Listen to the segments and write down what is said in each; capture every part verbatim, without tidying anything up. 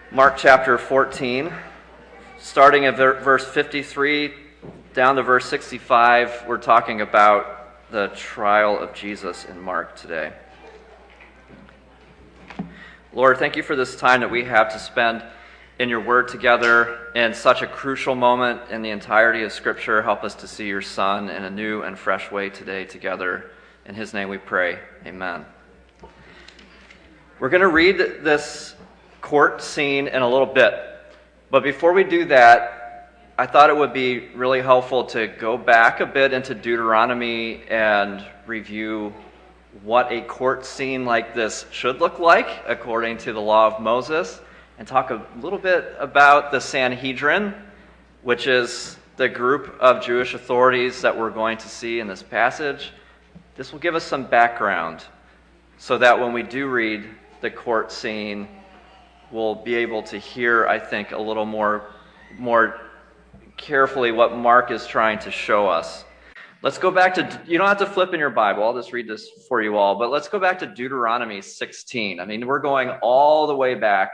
Mark chapter fourteen, starting at verse fifty-three down to verse sixty-five, we're talking about the trial of Jesus in Mark today. Lord, thank you for this time that we have to spend in your word together in such a crucial moment in the entirety of Scripture. Help us to see your Son in a new and fresh way today together. In his name we pray, amen. We're going to read this court scene in a little bit, but before we do that, I thought it would be really helpful to go back a bit into Deuteronomy and review what a court scene like this should look like according to the law of Moses, and talk a little bit about the Sanhedrin, which is the group of Jewish authorities that we're going to see in this passage. This will give us some background so that when we do read the court scene, we'll be able to hear, I think, a little more, more carefully what Mark is trying to show us. Let's go back to, you don't have to flip in your Bible, I'll just read this for you all, but let's go back to Deuteronomy sixteen. I mean, we're going all the way back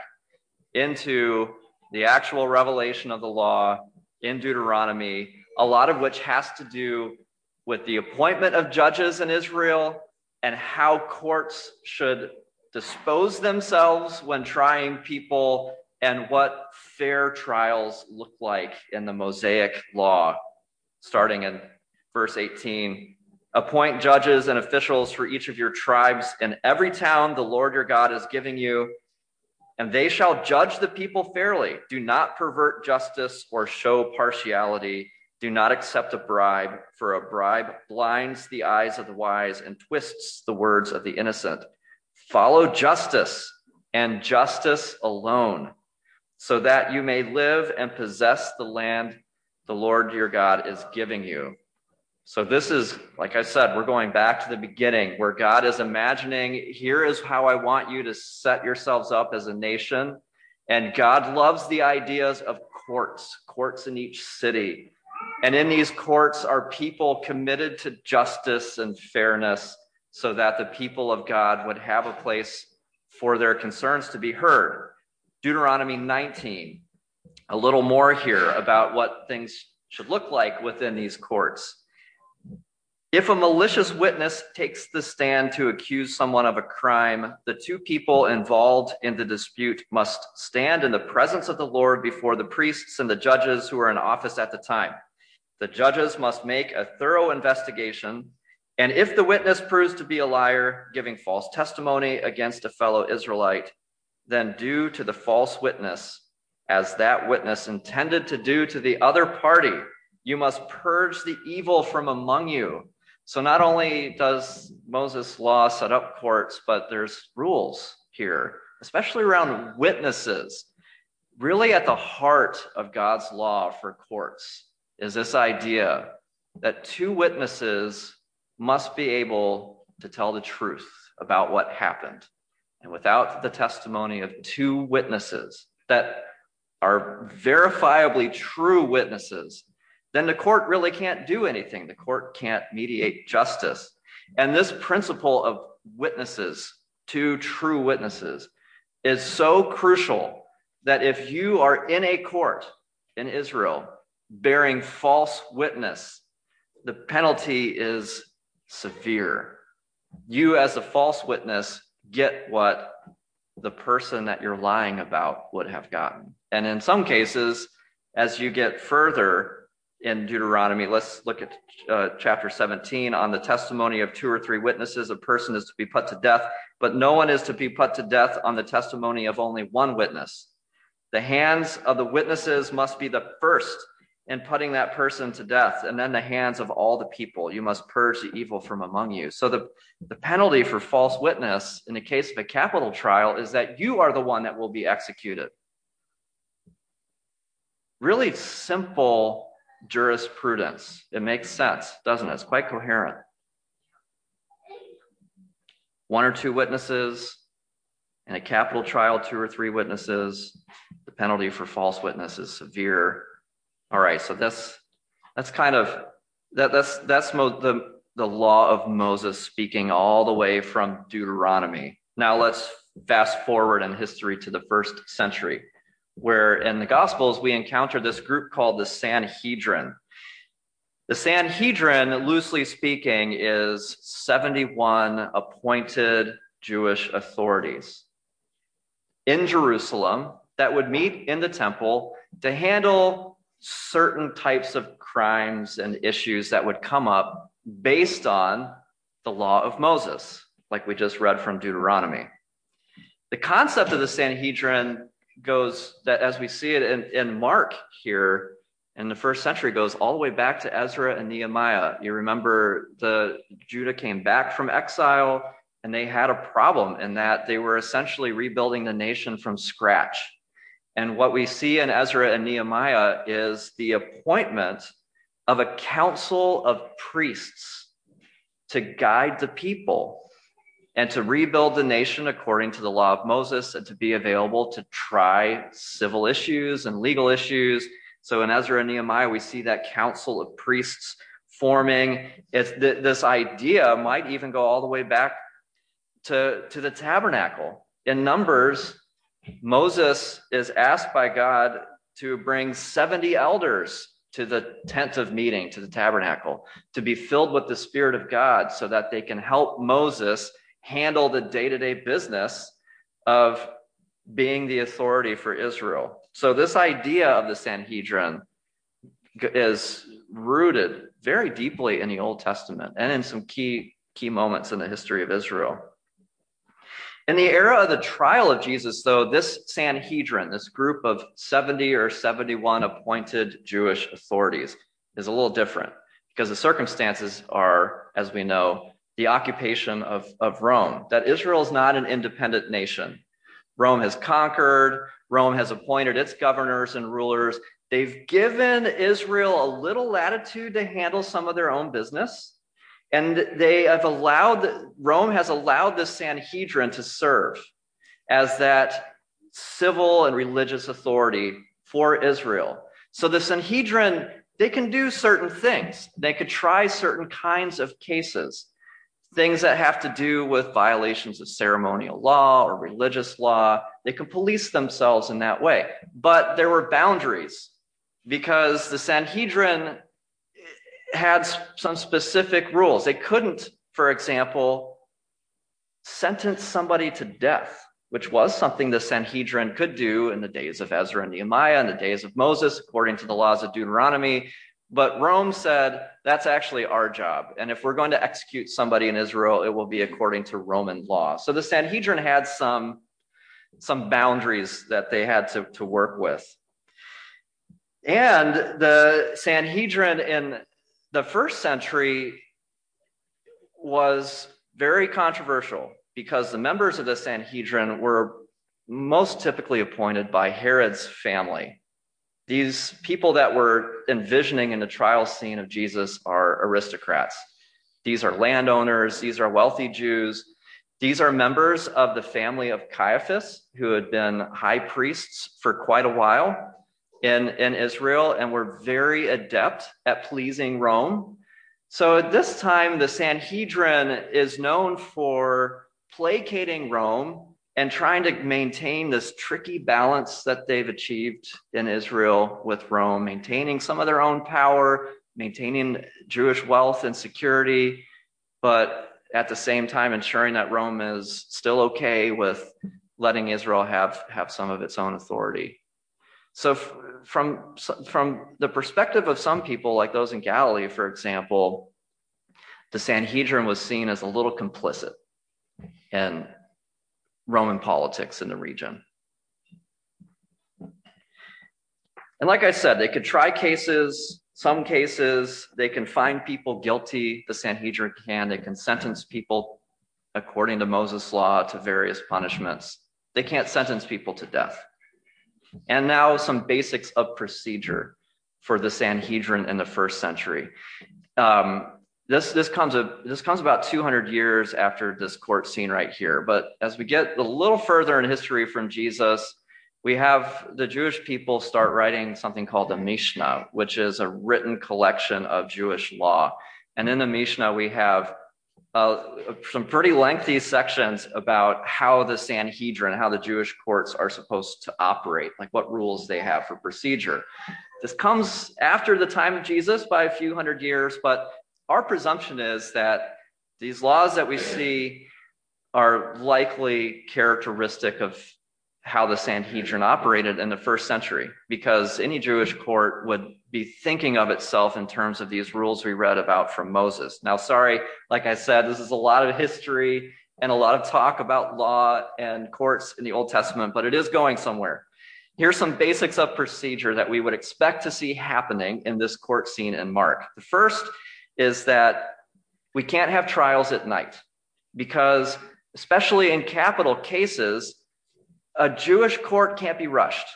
into the actual revelation of the law in Deuteronomy, a lot of which has to do with the appointment of judges in Israel and how courts should dispose themselves when trying people, and what fair trials look like in the Mosaic law. Starting in verse eighteen, appoint judges and officials for each of your tribes in every town the Lord your God is giving you, and they shall judge the people fairly. Do not pervert justice or show partiality. Do not accept a bribe, for a bribe blinds the eyes of the wise and twists the words of the innocent. Follow justice and justice alone, so that you may live and possess the land the Lord your God is giving you. So this is, like I said, we're going back to the beginning where God is imagining, here is how I want you to set yourselves up as a nation. And God loves the ideas of courts, courts in each city. And in these courts are people committed to justice and fairness, so that the people of God would have a place for their concerns to be heard. Deuteronomy nineteen, a little more here about what things should look like within these courts. If a malicious witness takes the stand to accuse someone of a crime, the two people involved in the dispute must stand in the presence of the Lord before the priests and the judges who are in office at the time. The judges must make a thorough investigation, and if the witness proves to be a liar, giving false testimony against a fellow Israelite, then do to the false witness as that witness intended to do to the other party. You must purge the evil from among you. So not only does Moses' law set up courts, but there's rules here, especially around witnesses. Really at the heart of God's law for courts is this idea that two witnesses must be able to tell the truth about what happened. And without the testimony of two witnesses that are verifiably true witnesses, then the court really can't do anything. The court can't mediate justice. And this principle of witnesses, two true witnesses, is so crucial that if you are in a court in Israel bearing false witness, the penalty is severe. You, as a false witness, get what the person that you're lying about would have gotten. And in some cases, as you get further in Deuteronomy, let's look at uh, chapter seventeen. On the testimony of two or three witnesses, a person is to be put to death, but no one is to be put to death on the testimony of only one witness. The hands of the witnesses must be the first in putting that person to death, and then the hands of all the people. You must purge the evil from among you. So the, the penalty for false witness in the case of a capital trial is that you are the one that will be executed. Really simple jurisprudence. It makes sense, doesn't it? It's quite coherent. One or two witnesses. In a capital trial, two or three witnesses. The penalty for false witness is severe. All right, so that's that's kind of that that's that's mo- the the law of Moses speaking all the way from Deuteronomy. Now let's fast forward in history to the first century. where in the Gospels we encounter this group called the Sanhedrin. The Sanhedrin, loosely speaking, is seventy-one appointed Jewish authorities in Jerusalem that would meet in the temple to handle certain types of crimes and issues that would come up based on the law of Moses, like we just read from Deuteronomy. The concept of the Sanhedrin goes, that as we see it in, in Mark here in the first century, goes all the way back to Ezra and Nehemiah. You remember the Judah came back from exile, and they had a problem in that they were essentially rebuilding the nation from scratch. And what we see in Ezra and Nehemiah is the appointment of a council of priests to guide the people and to rebuild the nation according to the law of Moses, and to be available to try civil issues and legal issues. So in Ezra and Nehemiah, we see that council of priests forming. It's th- this idea might even go all the way back to, to the tabernacle. In Numbers, Moses is asked by God to bring seventy elders to the tent of meeting, to the tabernacle, to be filled with the Spirit of God so that they can help Moses handle the day-to-day business of being the authority for Israel. So this idea of the Sanhedrin is rooted very deeply in the Old Testament and in some key, key moments in the history of Israel. In the era of the trial of Jesus, though, this Sanhedrin, this group of seventy or seventy-one appointed Jewish authorities, is a little different, because the circumstances are, as we know, the occupation of, of Rome, that Israel is not an independent nation. Rome has conquered, Rome has appointed its governors and rulers. They've given Israel a little latitude to handle some of their own business. And they have allowed, Rome has allowed the Sanhedrin to serve as that civil and religious authority for Israel. So the Sanhedrin, they can do certain things. They could try certain kinds of cases, things that have to do with violations of ceremonial law or religious law. They can police themselves in that way. But there were boundaries, because the Sanhedrin had some specific rules. They couldn't, for example, sentence somebody to death, which was something the Sanhedrin could do in the days of Ezra and Nehemiah, in the days of Moses, according to the laws of Deuteronomy. But Rome said, that's actually our job. And if we're going to execute somebody in Israel, it will be according to Roman law. So the Sanhedrin had some, some boundaries that they had to, to work with. And the Sanhedrin in the first century was very controversial, because the members of the Sanhedrin were most typically appointed by Herod's family. These people that we're envisioning in the trial scene of Jesus are aristocrats. These are landowners. These are wealthy Jews. These are members of the family of Caiaphas, who had been high priests for quite a while in, in Israel, and were very adept at pleasing Rome. So at this time, the Sanhedrin is known for placating Rome and trying to maintain this tricky balance that they've achieved in Israel with Rome, maintaining some of their own power, maintaining Jewish wealth and security, but at the same time ensuring that Rome is still okay with letting Israel have, have some of its own authority. So f- from, from the perspective of some people, like those in Galilee, for example, the Sanhedrin was seen as a little complicit in Roman politics in the region. And like I said, they could try cases. Some cases, they can find people guilty. The Sanhedrin can. They can sentence people according to Moses' law to various punishments. They can't sentence people to death. And now some basics of procedure for the Sanhedrin in the first century. Um, This this comes a, this comes about two hundred years after this court scene right here. But as we get a little further in history from Jesus, we have the Jewish people start writing something called the Mishnah, which is a written collection of Jewish law. And in the Mishnah, we have uh, some pretty lengthy sections about how the Sanhedrin, how the Jewish courts are supposed to operate, like what rules they have for procedure. This comes after the time of Jesus by a few hundred years, but our presumption is that these laws that we see are likely characteristic of how the Sanhedrin operated in the first century, because any Jewish court would be thinking of itself in terms of these rules we read about from Moses. Now, sorry, like I said, this is a lot of history and a lot of talk about law and courts in the Old Testament, but it is going somewhere. Here's some basics of procedure that we would expect to see happening in this court scene in Mark. The first is that we can't have trials at night, because especially in capital cases, a Jewish court can't be rushed.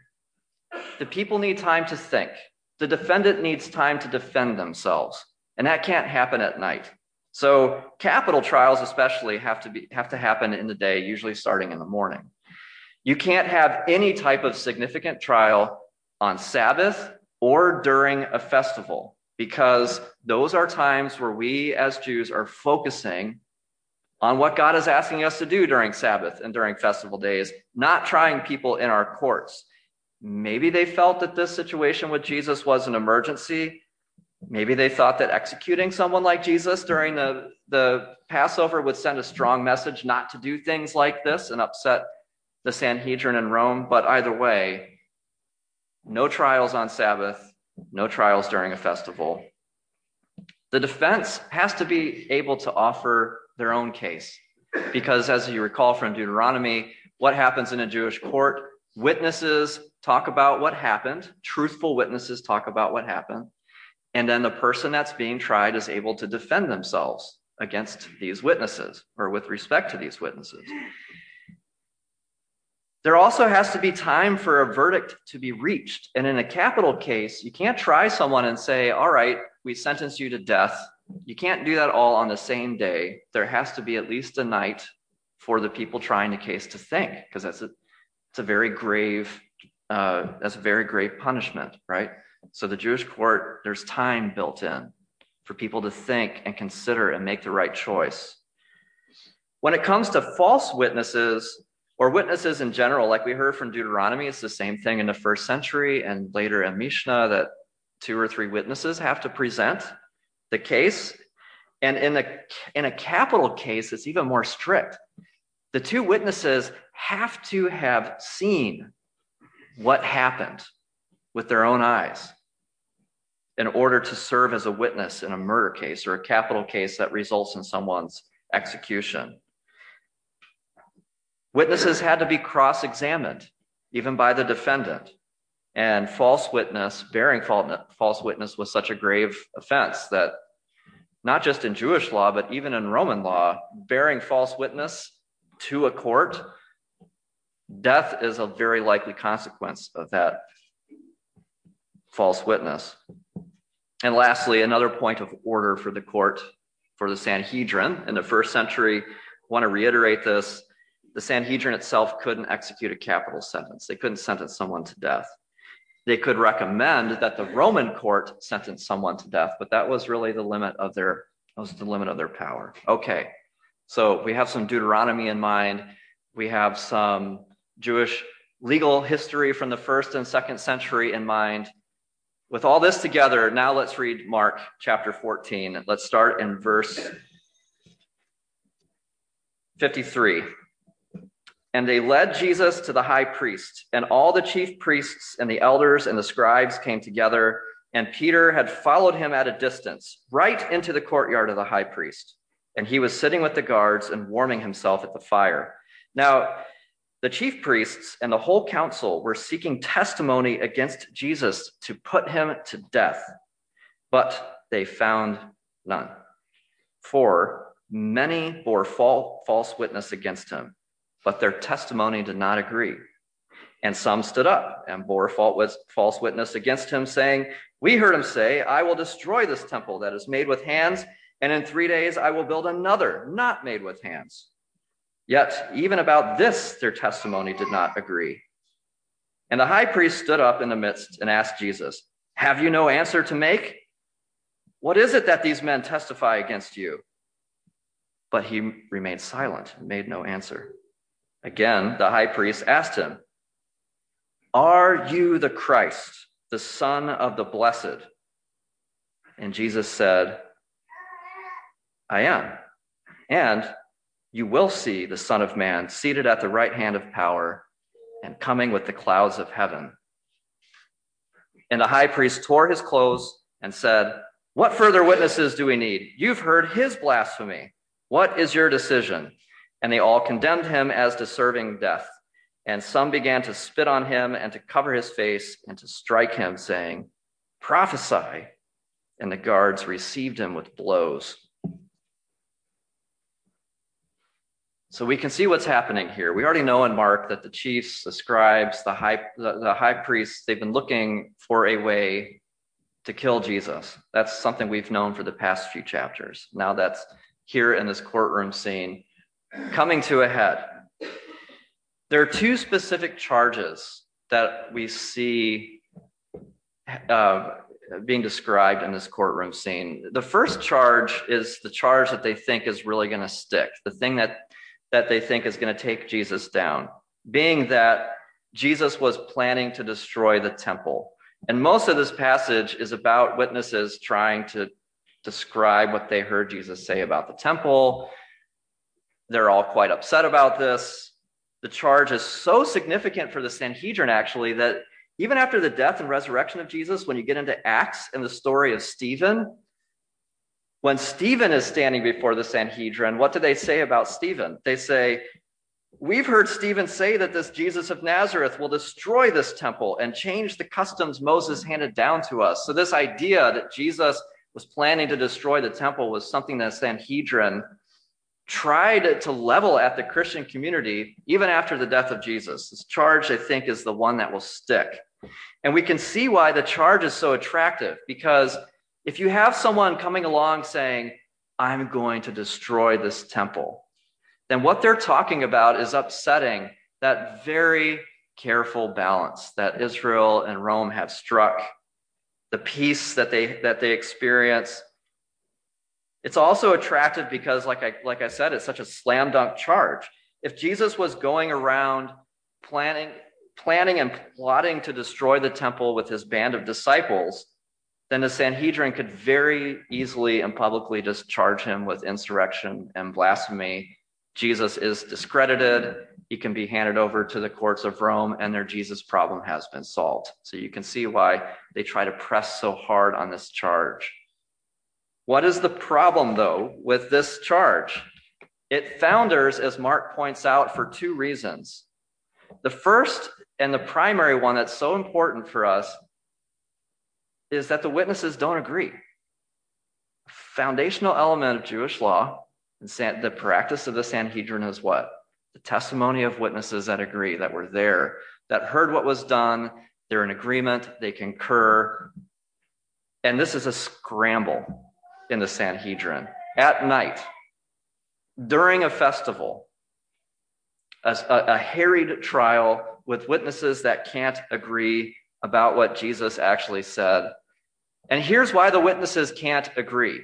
The people need time to think. The defendant needs time to defend themselves, and that can't happen at night. So capital trials especially have to be have to happen in the day, usually starting in the morning. You can't have any type of significant trial on Sabbath or during a festival, because those are times where we as Jews are focusing on what God is asking us to do during Sabbath and during festival days, not trying people in our courts. Maybe they felt that this situation with Jesus was an emergency. Maybe they thought that executing someone like Jesus during the, the Passover would send a strong message not to do things like this and upset the Sanhedrin in Rome. But either way, no trials on Sabbath, no trials during a festival. The defense has to be able to offer their own case, because as you recall from Deuteronomy, what happens in a Jewish court? Witnesses talk about what happened, truthful witnesses talk about what happened, and then the person that's being tried is able to defend themselves against these witnesses, or with respect to these witnesses. There also has to be time for a verdict to be reached. And in a capital case, you can't try someone and say, all right, we sentence you to death. You can't do that all on the same day. There has to be at least a night for the people trying the case to think, because that's a, it's a very grave, uh, that's a very grave punishment, right? So the Jewish court, there's time built in for people to think and consider and make the right choice. When it comes to false witnesses, or witnesses in general, like we heard from Deuteronomy, it's the same thing in the first century and later in Mishnah, that two or three witnesses have to present the case. And in a, in a capital case, it's even more strict. The two witnesses have to have seen what happened with their own eyes in order to serve as a witness in a murder case or a capital case that results in someone's execution. Witnesses had to be cross-examined, even by the defendant. And false witness, bearing false witness was such a grave offense that not just in Jewish law, but even in Roman law, bearing false witness to a court, death is a very likely consequence of that false witness. And lastly, another point of order for the court, for the Sanhedrin in the first century, I want to reiterate this. The Sanhedrin itself couldn't execute a capital sentence. They couldn't sentence someone to death. They could recommend that the Roman court sentence someone to death, but that was really the limit of their, that was the limit of their power. Okay, so we have some Deuteronomy in mind. We have some Jewish legal history from the first and second century in mind. With all this together, now let's read Mark chapter fourteen. Let's start in verse fifty-three. And they led Jesus to the high priest, and all the chief priests and the elders and the scribes came together, and Peter had followed him at a distance, right into the courtyard of the high priest. And he was sitting with the guards and warming himself at the fire. Now, the chief priests and the whole council were seeking testimony against Jesus to put him to death, but they found none. For many bore false witness against him, but their testimony did not agree. And some stood up and bore false witness against him, saying, we heard him say, I will destroy this temple that is made with hands, and in three days I will build another not made with hands. Yet even about this their testimony did not agree. And the high priest stood up in the midst and asked Jesus, have you no answer to make? What is it that these men testify against you? But he remained silent and made no answer. Again, the high priest asked him, "Are you the Christ, the Son of the Blessed?" And Jesus said, "I am. And you will see the Son of Man seated at the right hand of power and coming with the clouds of heaven." And the high priest tore his clothes and said, "What further witnesses do we need? You've heard his blasphemy. What is your decision?" And they all condemned him as deserving death. And some began to spit on him and to cover his face and to strike him, saying, "Prophesy." And the guards received him with blows. So we can see what's happening here. We already know in Mark that the chiefs, the scribes, the high, the, the high priests, they've been looking for a way to kill Jesus. That's something we've known for the past few chapters. Now that's here in this courtroom scene, coming to a head. There are two specific charges that we see uh, being described in this courtroom scene. The first charge is the charge that they think is really going to stick, the thing that, that they think is going to take Jesus down, being that Jesus was planning to destroy the temple. And most of this passage is about witnesses trying to describe what they heard Jesus say about the temple. They're all quite upset about this. The charge is so significant for the Sanhedrin, actually, that even after the death and resurrection of Jesus, when you get into Acts and the story of Stephen, when Stephen is standing before the Sanhedrin, what do they say about Stephen? They say, "We've heard Stephen say that this Jesus of Nazareth will destroy this temple and change the customs Moses handed down to us." So this idea that Jesus was planning to destroy the temple was something that Sanhedrin tried to level at the Christian community even after the death of Jesus. This charge, I think, is the one that will stick. And we can see why the charge is so attractive, because if you have someone coming along saying, "I'm going to destroy this temple," then what they're talking about is upsetting that very careful balance that Israel and Rome have struck, the peace that they that they experience. It's also attractive because, like I like I said, it's such a slam dunk charge. If Jesus was going around planning, planning and plotting to destroy the temple with his band of disciples, then the Sanhedrin could very easily and publicly just charge him with insurrection and blasphemy. Jesus is discredited. He can be handed over to the courts of Rome, and their Jesus problem has been solved. So you can see why they try to press so hard on this charge. What is the problem, though, with this charge? It founders, as Mark points out, for two reasons. The first and the primary one that's so important for us is that the witnesses don't agree. A foundational element of Jewish law, and the practice of the Sanhedrin, is what? The testimony of witnesses that agree, that were there, that heard what was done, they're in agreement, they concur. And this is a scramble in the Sanhedrin at night, during a festival, a, a, a harried trial with witnesses that can't agree about what Jesus actually said. And here's why the witnesses can't agree.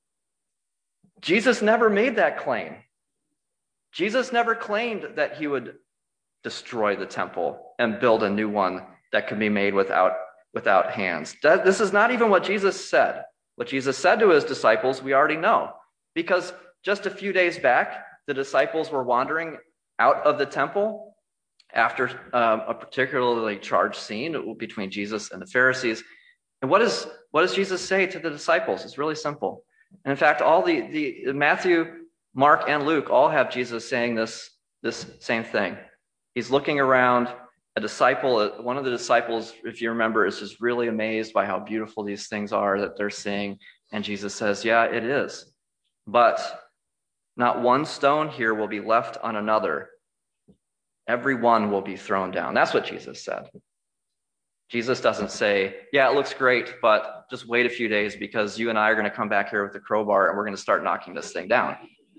Jesus never made that claim. Jesus never claimed that he would destroy the temple and build a new one that could be made without, without hands. This is not even what Jesus said. What Jesus said to his disciples, we already know, because just a few days back, the disciples were wandering out of the temple after um, a particularly charged scene between Jesus and the Pharisees. And what, is, what does Jesus say to the disciples? It's really simple. And in fact, all the, the Matthew, Mark, and Luke all have Jesus saying this, this same thing. He's looking around. A disciple, one of the disciples, if you remember, is just really amazed by how beautiful these things are that they're seeing. And Jesus says, "Yeah, it is. But not one stone here will be left on another. Every one will be thrown down." That's what Jesus said. Jesus doesn't say, "Yeah, it looks great, but just wait a few days because you and I are going to come back here with a crowbar and we're going to start knocking this thing down."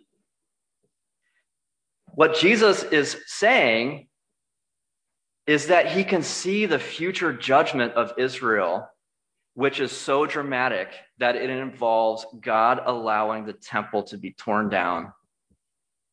What Jesus is saying is that he can see the future judgment of Israel, which is so dramatic that it involves God allowing the temple to be torn down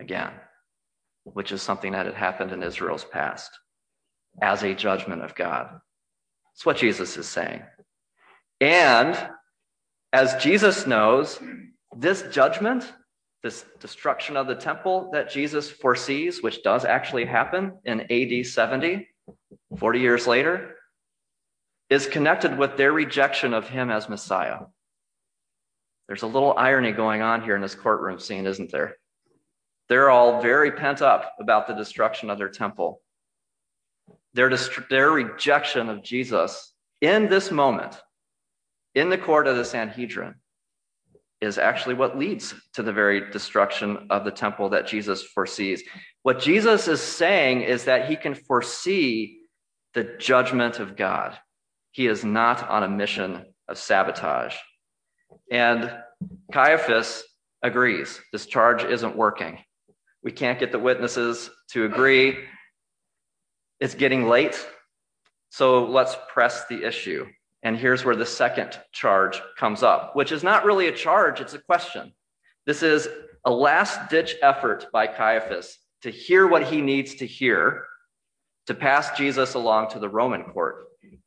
again, which is something that had happened in Israel's past as a judgment of God. That's what Jesus is saying. And as Jesus knows, this judgment, this destruction of the temple that Jesus foresees, which does actually happen in A D seventy, forty years later, is connected with their rejection of him as Messiah. There's a little irony going on here in this courtroom scene, isn't there? They're all very pent up about the destruction of their temple. Their, dist- their rejection of Jesus in this moment, in the court of the Sanhedrin, is actually what leads to the very destruction of the temple that Jesus foresees. What Jesus is saying is that he can foresee the judgment of God. He is not on a mission of sabotage. And Caiaphas agrees. This charge isn't working. We can't get the witnesses to agree. It's getting late. So let's press the issue. And here's where the second charge comes up, which is not really a charge, it's a question. This is a last-ditch effort by Caiaphas to hear what he needs to hear to pass Jesus along to the Roman court.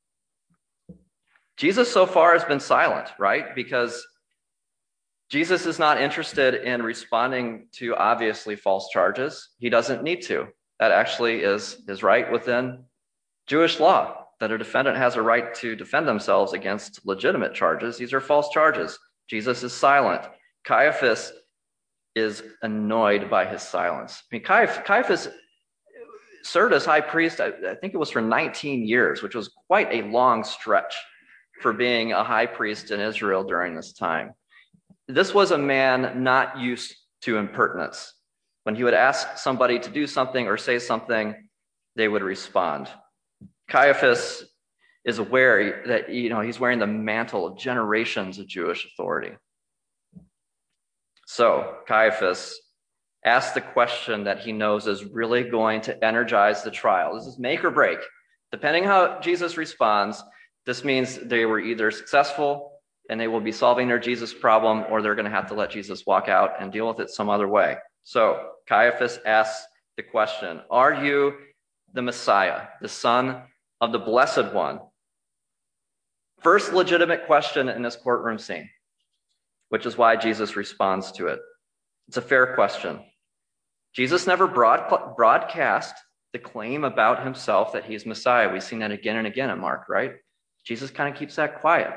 Jesus so far has been silent, right? Because Jesus is not interested in responding to obviously false charges. He doesn't need to. That actually is his right within Jewish law, that a defendant has a right to defend themselves against legitimate charges. These are false charges. Jesus is silent. Caiaphas is annoyed by his silence. I mean, Caiaphas served as high priest, I, I think it was for nineteen years, which was quite a long stretch for being a high priest in Israel during this time. This was a man not used to impertinence. When he would ask somebody to do something or say something, they would respond. Caiaphas is aware that, you know, he's wearing the mantle of generations of Jewish authority. So Caiaphas asks the question that he knows is really going to energize the trial. This is make or break. Depending how Jesus responds, this means they were either successful and they will be solving their Jesus problem, or they're going to have to let Jesus walk out and deal with it some other way. So Caiaphas asks the question, are you the Messiah, the Son of the Blessed One? First legitimate question in this courtroom scene, which is why Jesus responds to it. It's a fair question. Jesus never broad, broadcast the claim about himself that he's Messiah. We've seen that again and again in Mark, right? Jesus kind of keeps that quiet.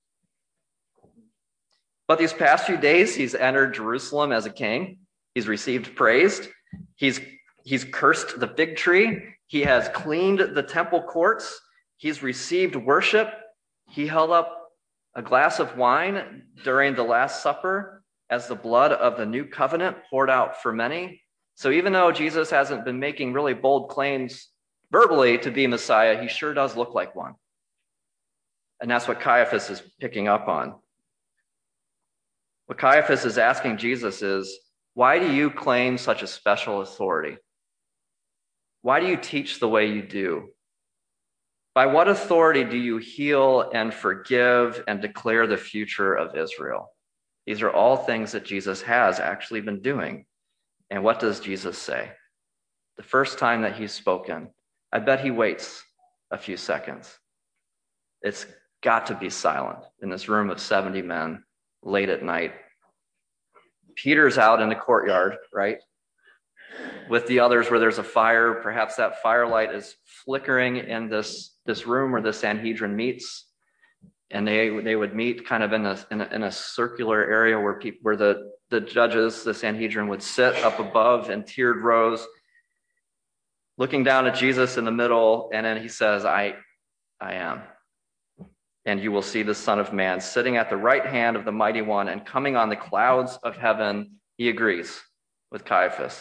But these past few days, he's entered Jerusalem as a king. He's received praise. He's, he's cursed the fig tree. He has cleaned the temple courts. He's received worship. He held up a glass of wine during the Last Supper as the blood of the new covenant poured out for many. So even though Jesus hasn't been making really bold claims verbally to be Messiah, he sure does look like one. And that's what Caiaphas is picking up on. What Caiaphas is asking Jesus is, why do you claim such a special authority? Why do you teach the way you do? By what authority do you heal and forgive and declare the future of Israel? These are all things that Jesus has actually been doing. And what does Jesus say? The first time that he's spoken, I bet he waits a few seconds. It's got to be silent in this room of seventy men late at night. Peter's out in the courtyard, right? With the others where there's a fire. Perhaps that firelight is flickering in this, this room where the Sanhedrin meets. And they, they would meet kind of in a, in a, in a circular area where people, where the, the judges, the Sanhedrin, would sit up above in tiered rows, looking down at Jesus in the middle. And then he says, I, I am. And you will see the Son of Man sitting at the right hand of the Mighty One and coming on the clouds of heaven. He agrees with Caiaphas.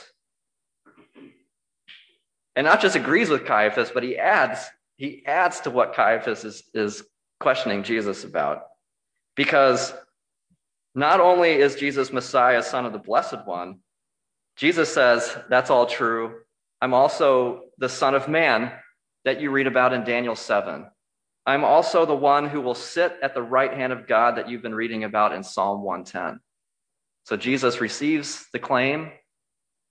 And not just agrees with Caiaphas, but he adds, he adds to what Caiaphas is, is questioning Jesus about. Because not only is Jesus Messiah, Son of the Blessed One, Jesus says, that's all true. I'm also the Son of Man that you read about in Daniel seven. I'm also the one who will sit at the right hand of God that you've been reading about in Psalm one ten. So Jesus receives the claim,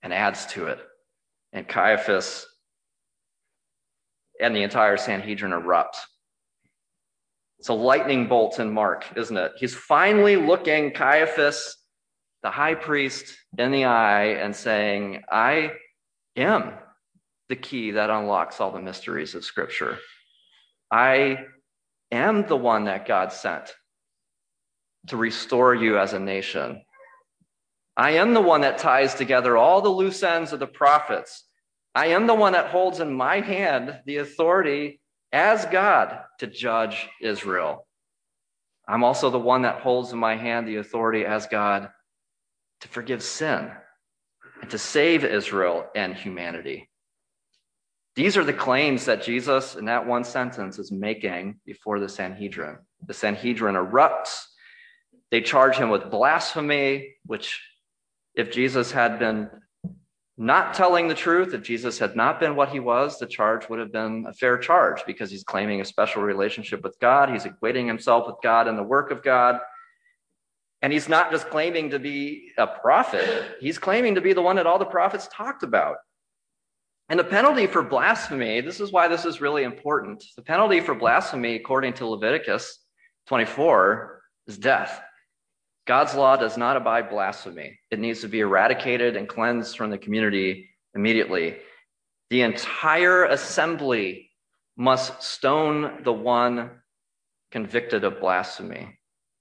and adds to it. And Caiaphas and the entire Sanhedrin erupts. It's a lightning bolt in Mark, isn't it? He's finally looking Caiaphas, the high priest, in the eye and saying, I am the key that unlocks all the mysteries of Scripture. I am the one that God sent to restore you as a nation. I am the one that ties together all the loose ends of the prophets. I am the one that holds in my hand the authority as God to judge Israel. I'm also the one that holds in my hand the authority as God to forgive sin and to save Israel and humanity. These are the claims that Jesus, in that one sentence, is making before the Sanhedrin. The Sanhedrin erupts. They charge him with blasphemy, which, if Jesus had been not telling the truth, if Jesus had not been what he was, the charge would have been a fair charge, because he's claiming a special relationship with God. He's equating himself with God and the work of God. And he's not just claiming to be a prophet. He's claiming to be the one that all the prophets talked about. And the penalty for blasphemy, this is why this is really important. The penalty for blasphemy, according to Leviticus twenty-four, is death. God's law does not abide blasphemy. It needs to be eradicated and cleansed from the community immediately. The entire assembly must stone the one convicted of blasphemy.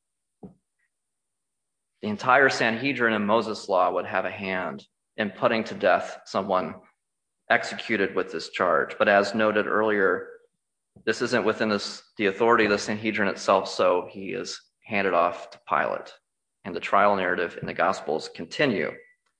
The entire Sanhedrin in Moses' law would have a hand in putting to death someone executed with this charge. But as noted earlier, this isn't within this, the authority of the Sanhedrin itself, so he is handed off to Pilate. And the trial narrative in the Gospels continue.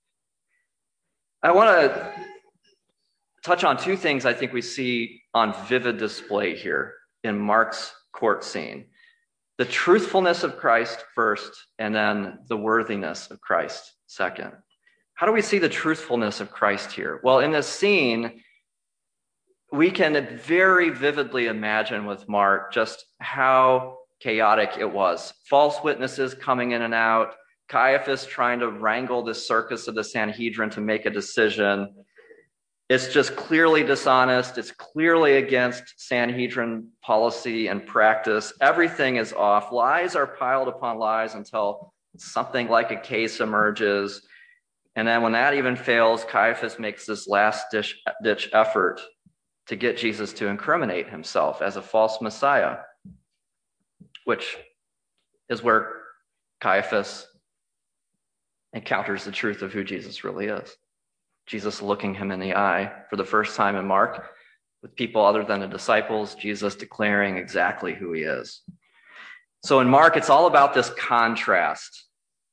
I want to touch on two things I think we see on vivid display here in Mark's court scene. The truthfulness of Christ first, and then the worthiness of Christ second. How do we see the truthfulness of Christ here? Well, in this scene, we can very vividly imagine with Mark just how chaotic it was. False witnesses coming in and out, Caiaphas trying to wrangle the circus of the Sanhedrin to make a decision. It's just clearly dishonest. It's clearly against Sanhedrin policy and practice. Everything is off. Lies are piled upon lies until something like a case emerges. And then when that even fails, Caiaphas makes this last-ditch ditch effort to get Jesus to incriminate himself as a false Messiah, which is where Caiaphas encounters the truth of who Jesus really is. Jesus looking him in the eye for the first time in Mark, with people other than the disciples, Jesus declaring exactly who he is. So in Mark, it's all about this contrast.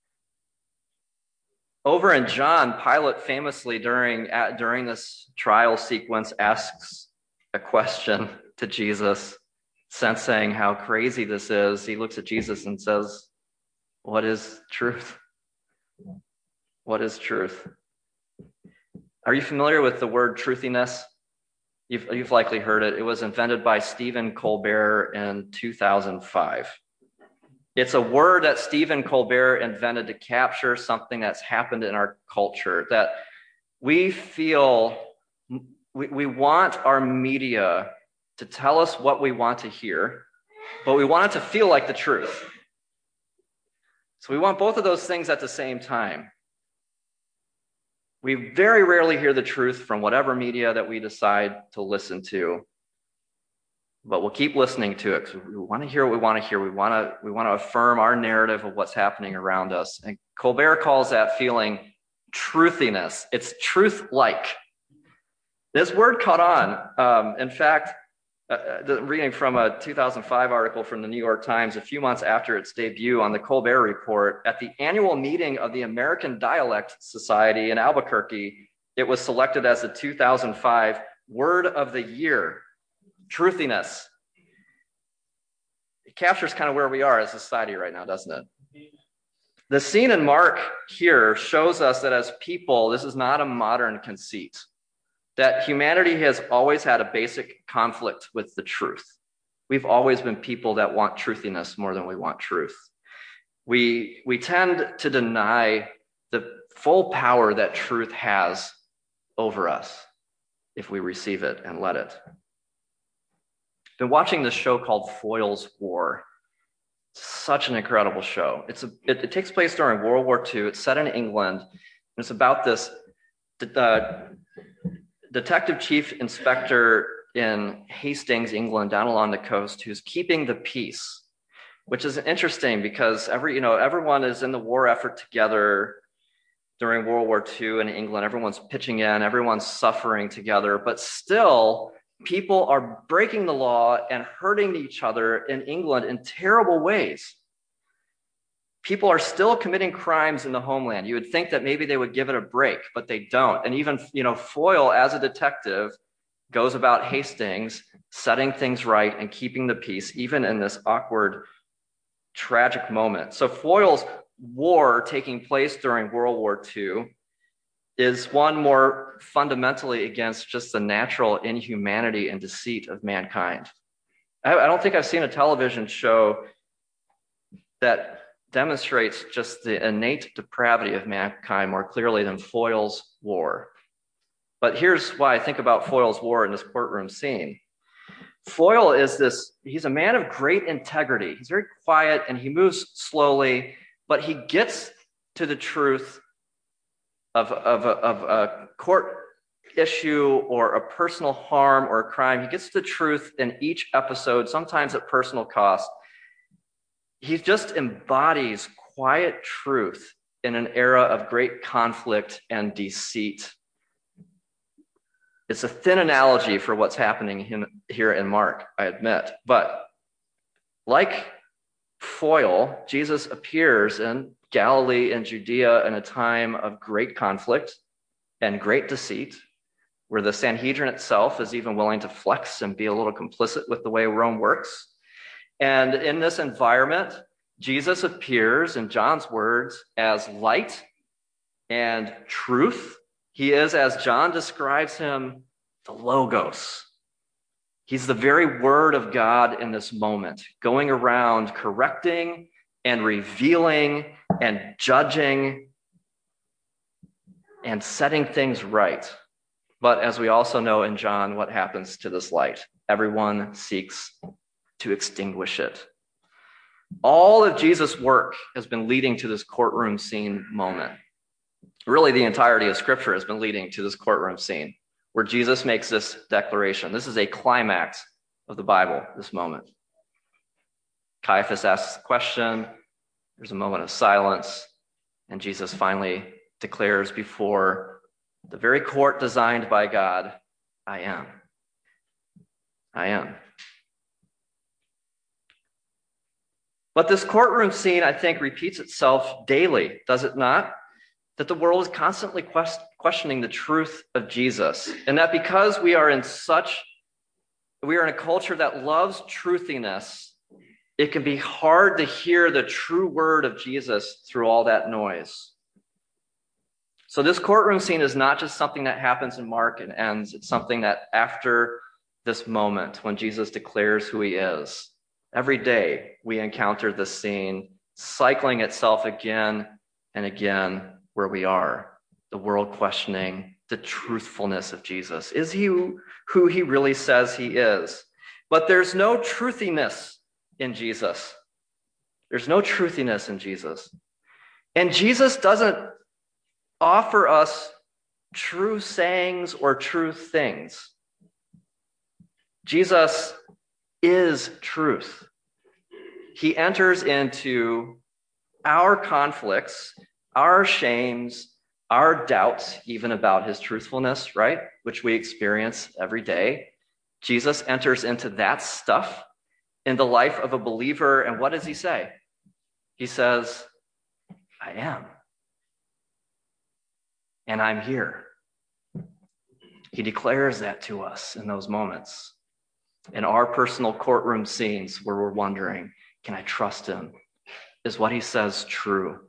Over in John, Pilate famously during, at, during this trial sequence asks a question to Jesus, sensing how crazy this is. He looks at Jesus and says, what is truth? What is truth? Are you familiar with the word truthiness? You've, you've likely heard it. It was invented by Stephen Colbert in two thousand five. It's a word that Stephen Colbert invented to capture something that's happened in our culture, that we feel, we, we want our media to tell us what we want to hear, but we want it to feel like the truth. So we want both of those things at the same time. We very rarely hear the truth from whatever media that we decide to listen to, but we'll keep listening to it because we want to hear what we want to hear. We want to we want to affirm our narrative of what's happening around us. And Colbert calls that feeling truthiness. It's truth-like. This word caught on. Um, in fact, uh, the, reading from a two thousand five article from the New York Times, a few months after its debut on the Colbert Report, at the annual meeting of the American Dialect Society in Albuquerque, it was selected as the two thousand five Word of the Year. Truthiness. It captures kind of where we are as a society right now, doesn't it? The scene in Mark here shows us that as people, this is not a modern conceit, that humanity has always had a basic conflict with the truth. We've always been people that want truthiness more than we want truth. We, we tend to deny the full power that truth has over us if we receive it and let it. Been watching this show called Foyle's War. Such an incredible show. It's a, it, it takes place during World War Two. It's set in England. And it's about this uh, detective chief inspector in Hastings, England, down along the coast, who's keeping the peace, which is interesting because every you know everyone is in the war effort together during World War Two in England. Everyone's pitching in, everyone's suffering together, but still people are breaking the law and hurting each other in England in terrible ways. People are still committing crimes in the homeland. You would think that maybe they would give it a break, but they don't. And even, you know, Foyle, as a detective, goes about Hastings, setting things right and keeping the peace, even in this awkward, tragic moment. So Foyle's war taking place during World War Two is one more fundamentally against just the natural inhumanity and deceit of mankind. I, I don't think I've seen a television show that demonstrates just the innate depravity of mankind more clearly than Foyle's War. But here's why I think about Foyle's War in this courtroom scene. Foyle is this, he's a man of great integrity. He's very quiet and he moves slowly, but he gets to the truth of, of, a, of a court issue or a personal harm or a crime. He gets to the truth in each episode, sometimes at personal cost. He just embodies quiet truth in an era of great conflict and deceit. It's a thin analogy for what's happening in, here in Mark, I admit. But like Foyle, Jesus appears in Galilee and Judea in a time of great conflict and great deceit, where the Sanhedrin itself is even willing to flex and be a little complicit with the way Rome works. And in this environment, Jesus appears, in John's words, as light and truth. He is, as John describes him, the Logos. He's the very word of God in this moment, going around correcting and revealing and judging and setting things right. But as we also know in John, what happens to this light? Everyone seeks to extinguish it. All of Jesus' work has been leading to this courtroom scene moment. Really, the entirety of Scripture has been leading to this courtroom scene where Jesus makes this declaration. This is a climax of the Bible, this moment. Caiaphas asks the question, there's a moment of silence, and Jesus finally declares before the very court designed by God, I am. I am. But this courtroom scene, I think, repeats itself daily, does it not? That the world is constantly quest- questioning the truth of Jesus. And that because we are in such, we are in a culture that loves truthiness, it can be hard to hear the true word of Jesus through all that noise. So this courtroom scene is not just something that happens in Mark and ends. It's something that after this moment, when Jesus declares who he is, every day we encounter this scene cycling itself again and again where we are, the world questioning the truthfulness of Jesus. Is he who he really says he is? But there's no truthiness in Jesus. There's no truthiness in Jesus. And Jesus doesn't offer us true sayings or true things. Jesus is truth. He enters into our conflicts, our shames, our doubts, even about his truthfulness, right? Which we experience every day. Jesus enters into that stuff in the life of a believer. And what does he say? He says, I am. And I'm here. He declares that to us in those moments. In our personal courtroom scenes where we're wondering, can I trust him? Is what he says true?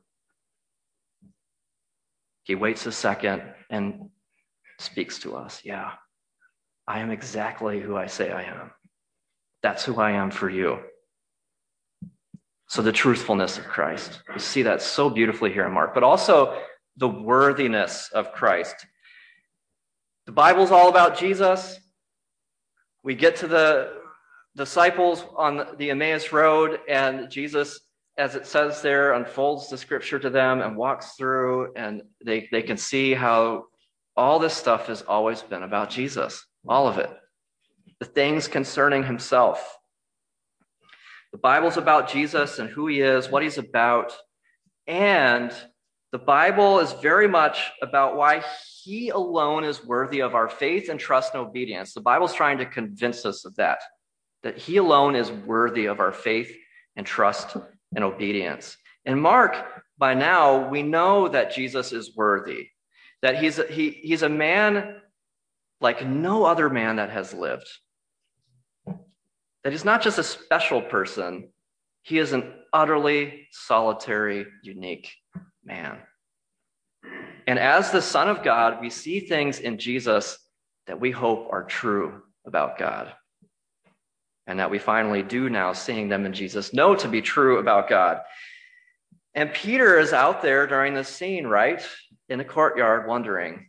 He waits a second and speaks to us. Yeah, I am exactly who I say I am. That's who I am for you. So the truthfulness of Christ. You see that so beautifully here in Mark, but also the worthiness of Christ. The Bible's all about Jesus. We get to the disciples on the Emmaus Road, and Jesus, as it says there, unfolds the scripture to them and walks through, and they, they can see how all this stuff has always been about Jesus, all of it. The things concerning himself. The Bible's about Jesus and who he is, what he's about, and the Bible is very much about why he alone is worthy of our faith and trust and obedience. The Bible's trying to convince us of that, that he alone is worthy of our faith and trust and obedience. In Mark, by now, we know that Jesus is worthy, that he's a, he, he's a man like no other man that has lived, that he's not just a special person, he is an utterly solitary, unique man. And as the Son of God, we see things in Jesus that we hope are true about God, and that we finally do now, seeing them in Jesus, know to be true about God. And Peter is out there during this scene, right, in the courtyard, wondering,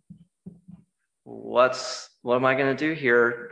what's what am I going to do here?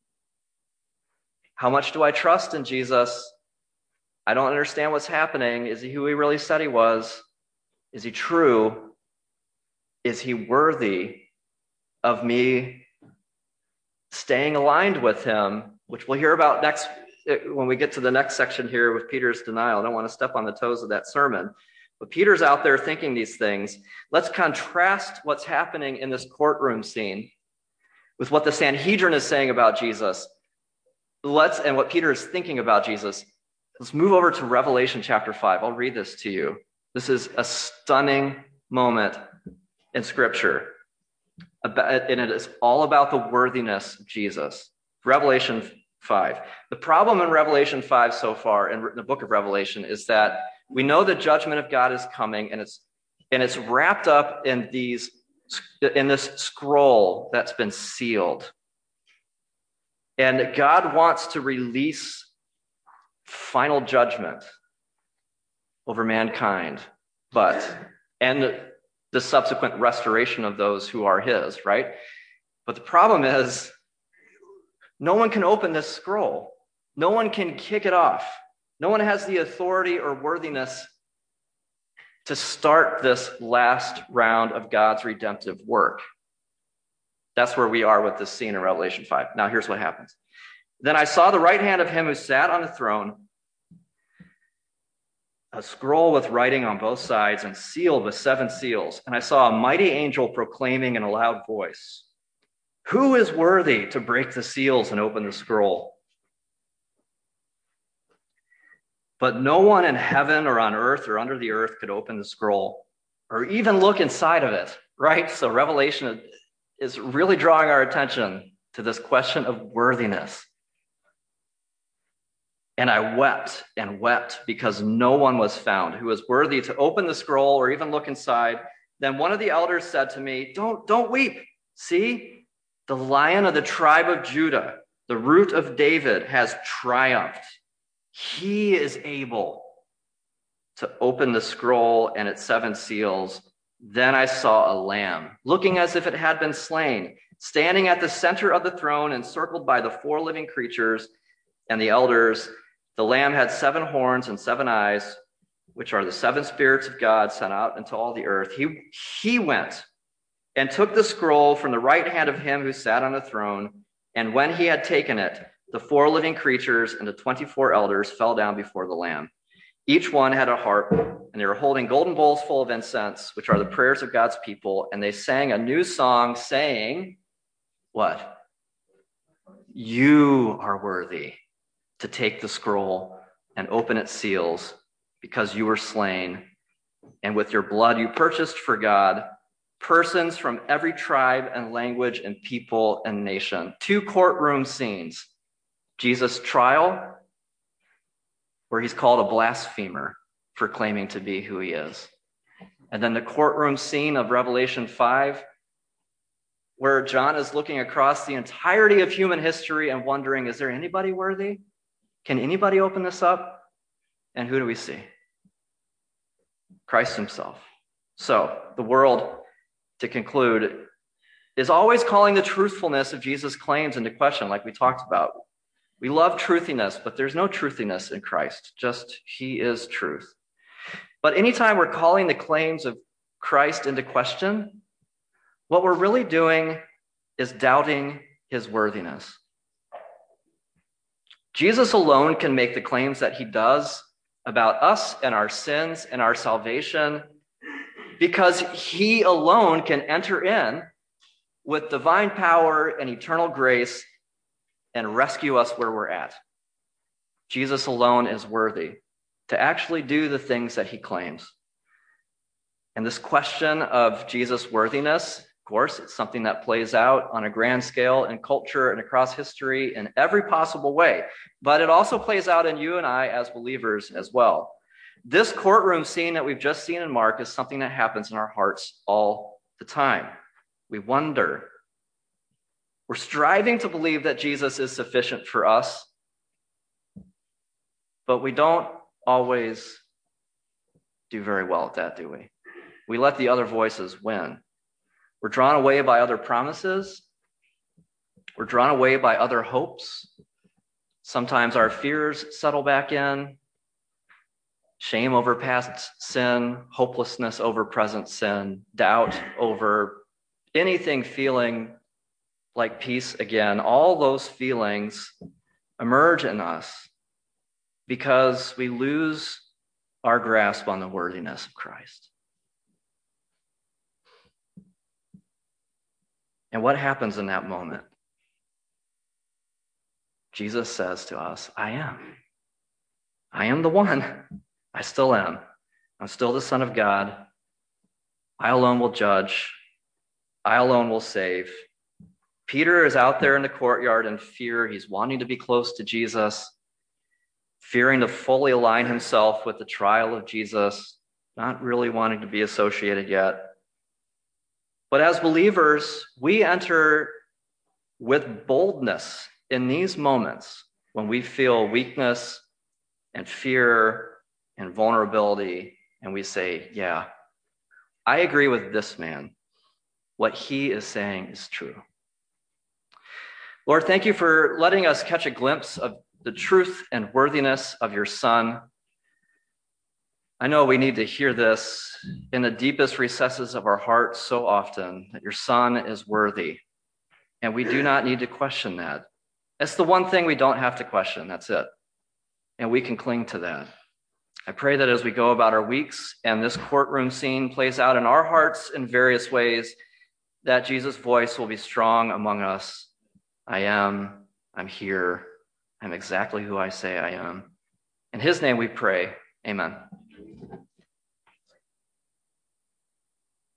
How much do I trust in Jesus? I don't understand what's happening. Is he who he really said he was? Is he true? Is he worthy of me staying aligned with him, which we'll hear about next when we get to the next section here with Peter's denial. I don't want to step on the toes of that sermon. But Peter's out there thinking these things. Let's contrast what's happening in this courtroom scene with what the Sanhedrin is saying about Jesus. Let's and what Peter is thinking about Jesus. Let's move over to Revelation chapter five. I'll read this to you. This is a stunning moment in Scripture, and it is all about the worthiness of Jesus. Revelation five. The problem in Revelation five so far, in the book of Revelation, is that we know the judgment of God is coming, and it's and it's wrapped up in these in this scroll that's been sealed. And God wants to release final judgment over mankind, but and the subsequent restoration of those who are his, right? But the problem is, no one can open this scroll. No one can kick it off. No one has the authority or worthiness to start this last round of God's redemptive work. That's where we are with this scene in Revelation five. Now, here's what happens. Then I saw the right hand of him who sat on the throne, a scroll with writing on both sides and sealed with seven seals. And I saw a mighty angel proclaiming in a loud voice, "Who is worthy to break the seals and open the scroll?" But no one in heaven or on earth or under the earth could open the scroll or even look inside of it, right? So Revelation is really drawing our attention to this question of worthiness. And I wept and wept because no one was found who was worthy to open the scroll or even look inside. Then one of the elders said to me, don't, don't weep. See, the Lion of the tribe of Judah, the Root of David, has triumphed. He is able to open the scroll and its seven seals. Then I saw a lamb, looking as if it had been slain, standing at the center of the throne, encircled by the four living creatures and the elders. The lamb had seven horns and seven eyes, which are the seven spirits of God sent out into all the earth. He, he went and took the scroll from the right hand of him who sat on the throne. And when he had taken it, the four living creatures and the twenty-four elders fell down before the Lamb. Each one had a harp, and they were holding golden bowls full of incense, which are the prayers of God's people. And they sang a new song saying, what? You are worthy to take the scroll and open its seals, because you were slain, and with your blood you purchased for God persons from every tribe and language and people and nation. Two courtroom scenes. Jesus' trial, where he's called a blasphemer for claiming to be who he is. And then the courtroom scene of Revelation five, where John is looking across the entirety of human history and wondering, is there anybody worthy? Can anybody open this up? And who do we see? Christ himself, So, the world, to conclude, is always calling the truthfulness of Jesus' claims into question, like we talked about. We love truthiness, but there's no truthiness in Christ, just he is truth. But anytime we're calling the claims of Christ into question, what we're really doing is doubting his worthiness. Jesus alone can make the claims that he does about us and our sins and our salvation, because he alone can enter in with divine power and eternal grace and rescue us where we're at. Jesus alone is worthy to actually do the things that he claims. And this question of Jesus' worthiness, of course, it's something that plays out on a grand scale in culture and across history in every possible way. But it also plays out in you and I as believers as well. This courtroom scene that we've just seen in Mark is something that happens in our hearts all the time. We wonder. We're striving to believe that Jesus is sufficient for us, but we don't always do very well at that, do we? We let the other voices win. We're drawn away by other promises. We're drawn away by other hopes. Sometimes our fears settle back in. Shame over past sin, hopelessness over present sin, doubt over anything feeling like peace again. All those feelings emerge in us because we lose our grasp on the worthiness of Christ. And what happens in that moment? Jesus says to us, I am. I am the one. I still am. I'm still the Son of God. I alone will judge. I alone will save. Peter is out there in the courtyard in fear. He's wanting to be close to Jesus, fearing to fully align himself with the trial of Jesus, not really wanting to be associated yet. But as believers, we enter with boldness in these moments when we feel weakness and fear and vulnerability, and we say, yeah, I agree with this man. What he is saying is true. Lord, thank you for letting us catch a glimpse of the truth and worthiness of your Son. I know we need to hear this in the deepest recesses of our hearts so often, that your Son is worthy, and we do not need to question that. That's the one thing we don't have to question, that's it. And we can cling to that. I pray that as we go about our weeks and this courtroom scene plays out in our hearts in various ways, that Jesus' voice will be strong among us. I am, I'm here, I'm exactly who I say I am. In his name we pray, amen.